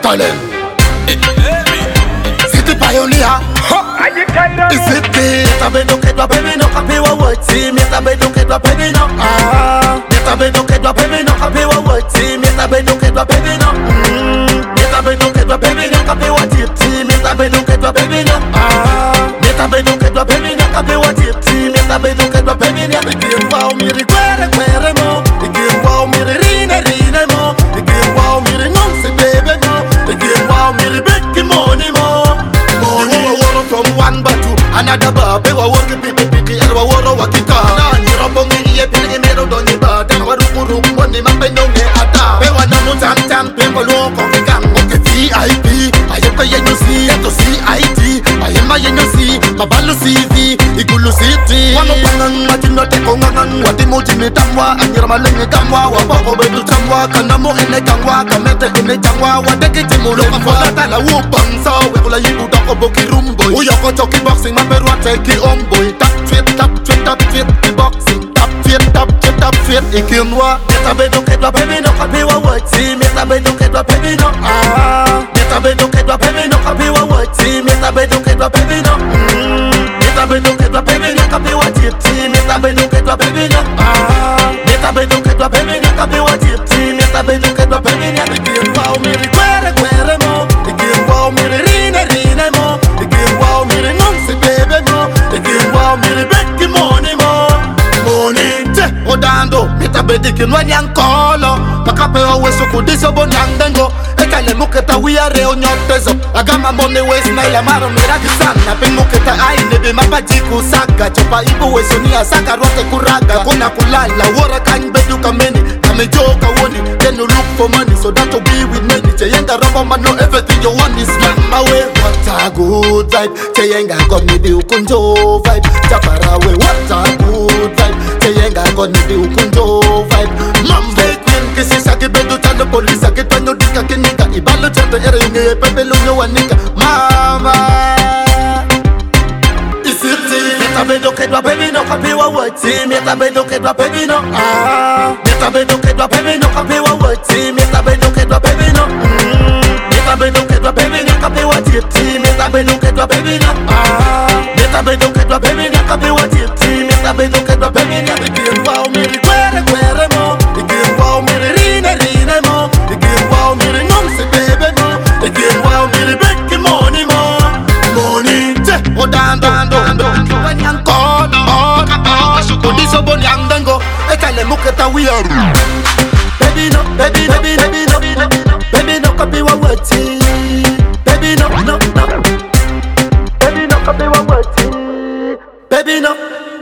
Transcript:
talent. City pioneer. City. Meta bedo que tua baby no copy what word. See meta bedo que tua baby no. Meta bedo que tua baby no copy what word. See meta bedo que tua baby no. Meta bedo que tua baby no copy what tip. See meta bedo que tua baby no. Meta bedo que tua baby no copy what tip. See meta bedo que tua baby no. Ikin wow mi requere quere mo. Ikin wow mi rine rine mo. Ikin wow mi non se bebe mo. Ikin wow mi big money mo. Money from one but to another bar. Bewa work pipi elwa woro wakika. Na ni robongi iye pili mero doni ba. Dana warukuru mwani mapendo nge ata. Bewa na mutan pembo loko kikang. Oke VIP ayeka yenyo si eto CIT. Ayema yenyo si mabalu CV Igulu City. Wano pangang matino teko ngangang. Wati mujini tamwa anyira malengi kamwa. Wapako bedu tamwa kanamo ene kangwa. Kamete ene changwa wadeki timu loka fola tala wupang. So wekula yibu doko boki rumboy. Uyoko choki boxing maperu ateki omboy. Tap fit the boxing. Tap fit ikinwa. Meta bedo que tua baby no copy what word. See meta bedo que tua baby no. Meta bedo que tua baby no copy what word. See meta bedo que tua baby no. Meta bedo que tua baby no copy what tip. See meta bedo que tua baby no. Meta bedo que tua baby no copy what tip. See meta bedo que tua baby no. Ikin wow mi requere mo. Ikin wow mi rine mo. Ikin wow mi non se bebe mo. Ikin wow mi big money mo. Money te odando meta bedikin wanyankolo. Makape oweso kudiso bonyandengo. Ekale muketa wiare onyotezo. Agama money waste na ila maro miragisana. Pin muketa aine be mapajiku saga. Chopa ibu weso ni asaka rote kuraga. Kuna kulala wora kany bedu kameni. Kame joka woni then you look for money. So that to be with many. Cheyenga ramba man know everything you want is my way. What a good vibe. Cheyenga got me the ukunjo vibe. Chapara way what a good vibe. Cheyenga got me the ukunjo vibe. Mambe queen kisi saki bedu chando polisa kitanyo dika kinika. Ibalo chando ere inge pepe lunyo wanika. Mama Meta bedo que tua baby no copy what word. See meta bedo que tua baby no. Meta bedo que tua baby no copy what word. See meta bedo que tua baby no. Meta bedo que tua baby no copy what tip. See meta bedo que tua baby no. Meta bedo que tua baby no copy what tip. See meta bedo que tua baby no. Ikin wow mi requere mo. Ikin wow mi rine mo. Ikin wow mi non se bebe mo. Ikin wow mi big money mo. Money te odando Kudiso bonyandengo ekale muketa wiaru. Baby no Baby no copy what word. Baby no Baby no copy what word. Baby no